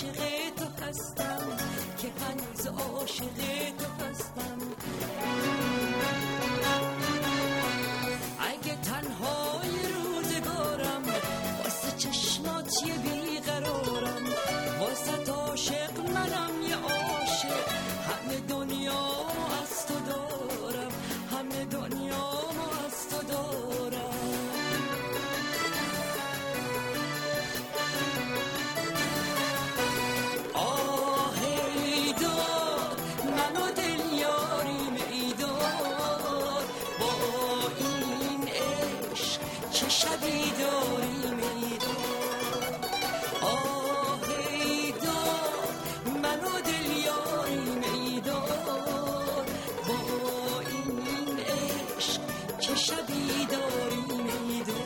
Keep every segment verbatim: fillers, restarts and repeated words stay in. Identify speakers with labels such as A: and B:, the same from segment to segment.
A: عاشق تو هستم، که هنوز عاشق تو هستم. اگه تنهای روزگارم واسه چشمات یه بیقرارم، واسه عاشق منم یه عاشق، همه دنیا از تو دارم، همه دنیا از تو دارم. آه ای داد منو دل یاریم ای داد، با این عشق چه شبی داریم ای داد. آه ای داد منو دل یاریم ای داد، با این عشق چه شبی داریم ای داد.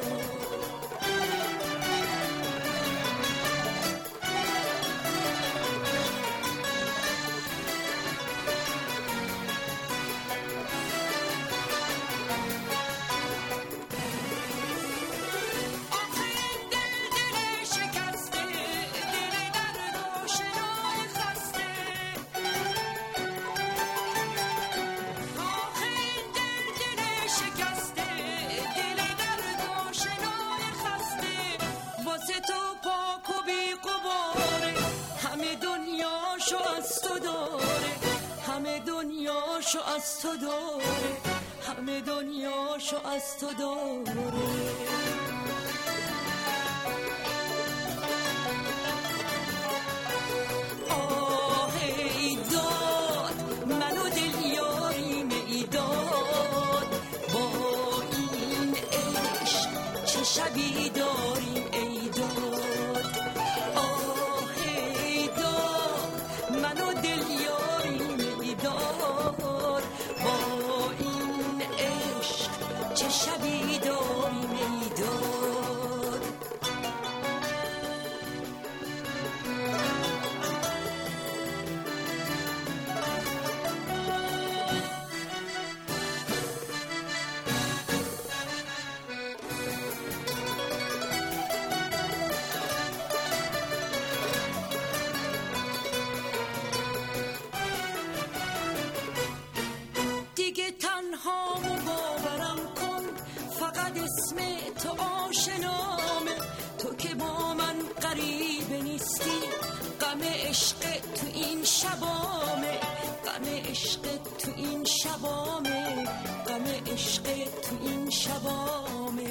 A: دنیاشو از تو داره، همه دنیاشو از تو داره. آه ای داد منو دل یاریم ای داد، با این عشق چه شبی داریم ای داد. آه ای داد منو دل یاریم ای داد، با این عشق چه شبی داریم ای داد. دیگه تنها باورم کن، فقط اسم تو آشنامه، تو که با من غریب نیستی، غم عشق تو این شبامه، غم عشق تو این شبامه، غم عشق تو این شبامه.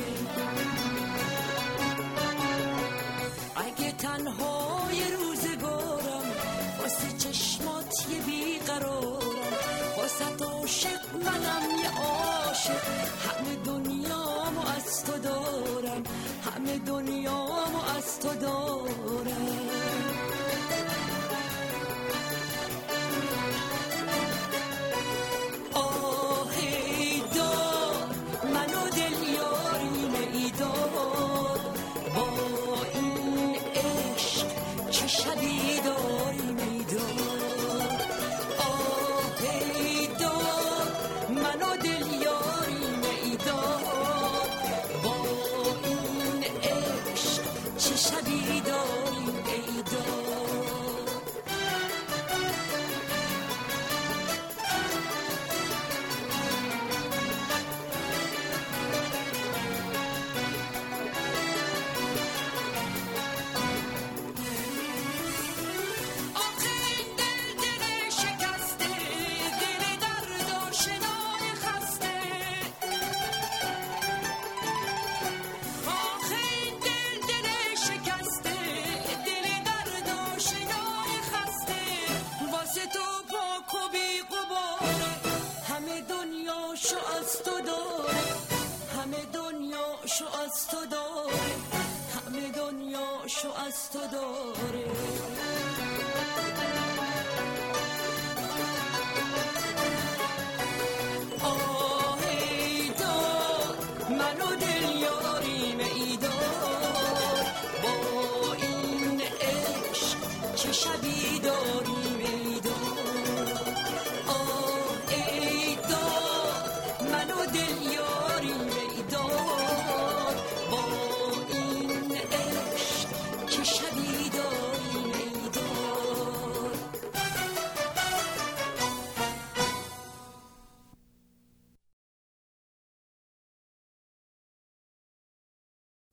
A: اگه تنهای روزگارم واسه چشمات یه بیقرارم، واسه عاشق منم یه عاشق، همه دنیامو از تو دارم، همه دنیامو از تو دارم. آه ای داد منو دل یاریم ای داد، با این عشق چه شبی داریم ای داد. آه ای داد منو دل یاریم ای داد، با این عشق چه شبی داریم ای داد. دنیاشو از تو داره، همه دنیاشو از تو داره، همه دنیاشو از تو داره. آه ای داد منو دل یاریم ای داد، با این عشق چه